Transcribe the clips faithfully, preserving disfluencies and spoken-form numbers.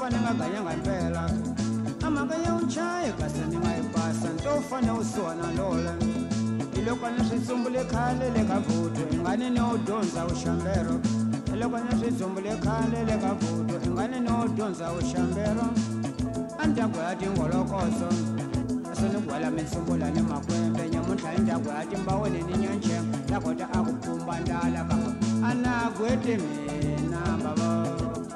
ufane ngaganya ngempela amaka ya uchaya kasi ni ngayipasa ntofane usona lola ilokwa niswitsumbule khale le ka vuto ingane no dyondza uxambero ilokwa niswitsumbule khale le ka vuto ingane no dyondza uxambero andyangu ya tingolokoso asoni gwala mintsumbula ni makwembe nyamuntlha indyangu ya timbaweni ni nyanche lakota a ku pfumba ndala kama anagwete mina baba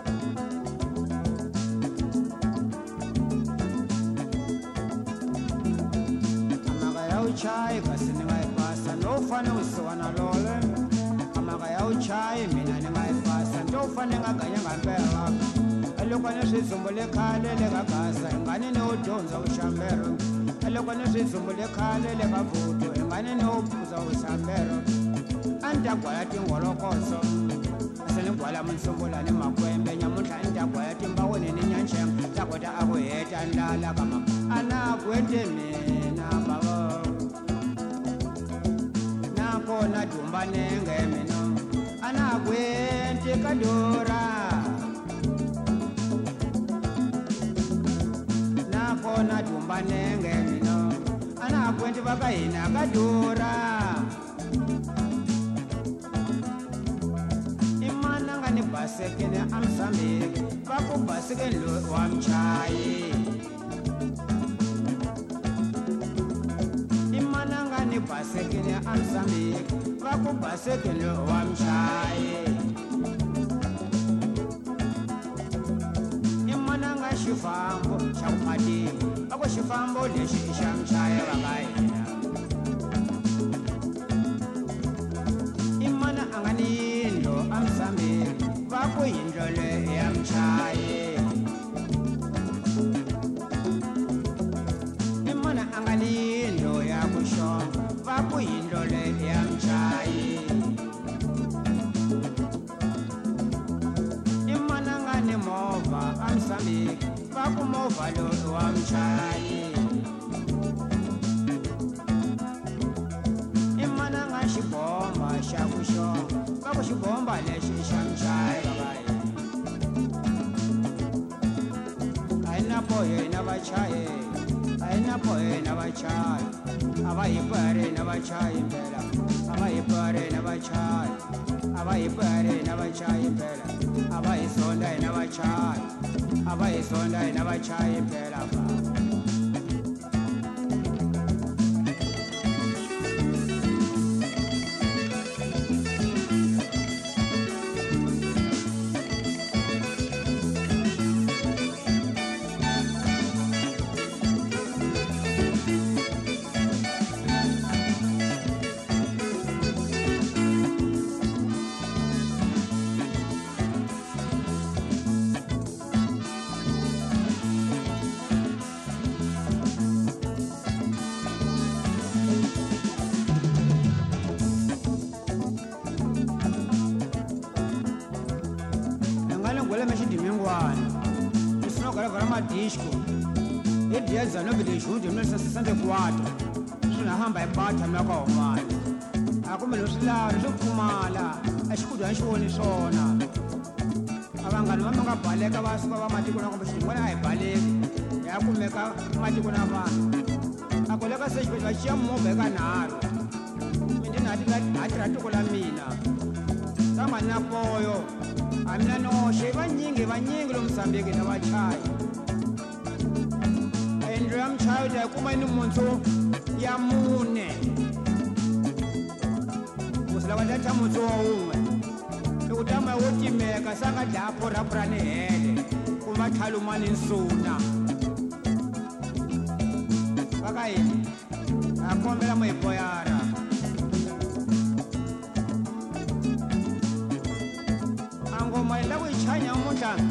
uchai kasi ni ngayipasa nofane usiwana lole amaka ya uchai mina ni ngayipasa ntofane ngaganya ngempela elokwa niswitsumbule khale le ka gasa ingane no dyondza uxambero elokwa niswitsumbule khale le ka vuto ingane no phuza uxambero andagwala tingolokoso aseni gwala mintsumbula ni makwembe nyamuntlha ndagwala timbaweni ni nyancheng takota a ku heta ndlala kama anagwete mina baba kona dumba nenge mino anagwente kadora nakona dumba nenge mino anagwente vakahina kadora imananga ni basekene amsambiki vakubasekeni lo wamchayi ni basekele amsambiki vakubasekele wamchaye imananga xifambo xa kumatini ako xifambo lexi i xa mchaye va ka hina imana a nga ni yindlo amsambiki va ku yindlo le ya mchaye imana a nga ni yindlo ya ku xonga vaku yindlo le ya mchayi imananga ni movha amsambiki vaku movha lowu wa mchayi imananga xibomba xa ku xonga vaku xibomba lexi xa mchayi vavayi ayina bohe na vachayi ayina bohe na vachayi abayipare n'abachayi impela abayipare n'abachayi abayipare n'abachayi impela abayisonda n'abachayi abayisonda n'abachayi impela disco e dieza no bide junto no sessenta e quattro suna hamba ipatha maka umali akumele usilala sokufumala ashikudu ashoni sona abangani bami ngabhaleka basuka bamatiko nakombe shingwana ayibhaleki yakumeka matiko nabantu akoleka sejibela chiya mmobe kanaro mindi nathi nathi ratiko la mina kama napoyo amina noshe banyingi banyingi lo Mozambique nabachayi endlo ya mchayi da kuma ni muntu ya mune usala wadatha muntu umwe ukutama wotimeka sanga lapho rapra ne hele kuma thalumani nsuna bakayini akombela moyiboyara angoma la kuyichanya umunhlanga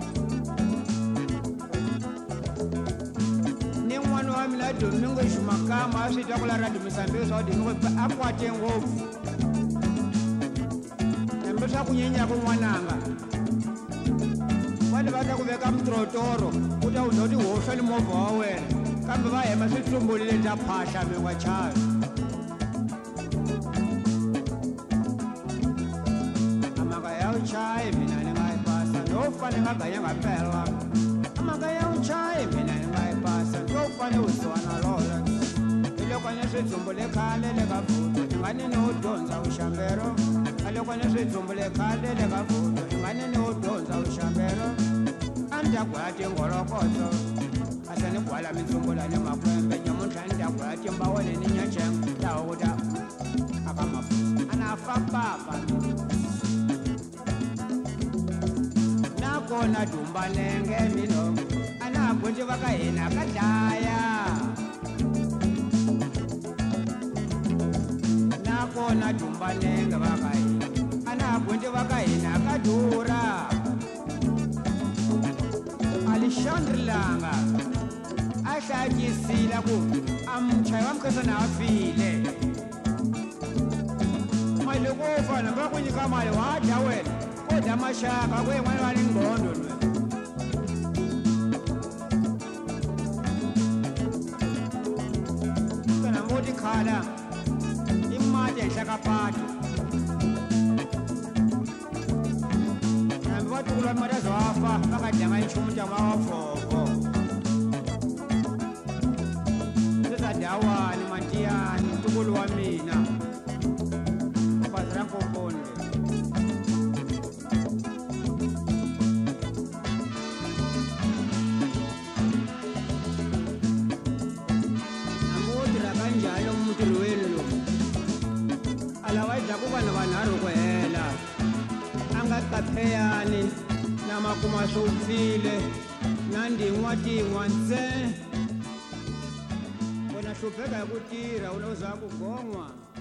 ni n'wana wa mina Domingo Xumakama a swi twa ku la Radio Mozambique swa Domingo a kwate ngopfu kambe swa ku nyenya ku n'wananga vale va ta ku veka mutrotoro u ta u dzo ti hoxa ni movha wa wena kambe va hema switsumbulile ta phahla mengwa chayo amaka ya uchayi mina ni nga yi pasa no fane nga ganya nga pela amaka ya uchayi mina ni nga yi pasa nto fane u siwana lola loko ni swi dzumbule khale le ka vuto ni nga ni ni u dyondza vuxambero loko ni swi dzumbule khale le ka vuto ni nga ni ni u dyondza vuxambero a ni ta gwaya tingolokotso asa ni gwala mitsumbula ni makwembe nyamuntlha ni ta gwaya timbawele ni nyanchenga tahuta aka mafusa anafa papa nakona dumbanenge mino anagwendi va ka hina ka dlaya nakona dumbanenge va ka hina anagwendi va ka hina ka dura Alexandre Langa a hlagisile ku amchayi wa mkhasa na afile mali ku fana va ku nyika mali wa dya wena ko dya maxaka ku yin'wana va ni nghondo lwe kana moti khala i mati henhla ka patu vatukulu va mata zwafa va nga dyanga nchumu ta mawafofo sesadawani matiyani ntukulu wa mina bazi ra nkokonde amutira kanjalo mutirweni lomu alava idlaku vanhu vanharhu ku hela anga qapheyani na makuma swo pfile na ndin'wa tin'wa ntse wena hlupheka hi ku tirha u lo za ku gon'wa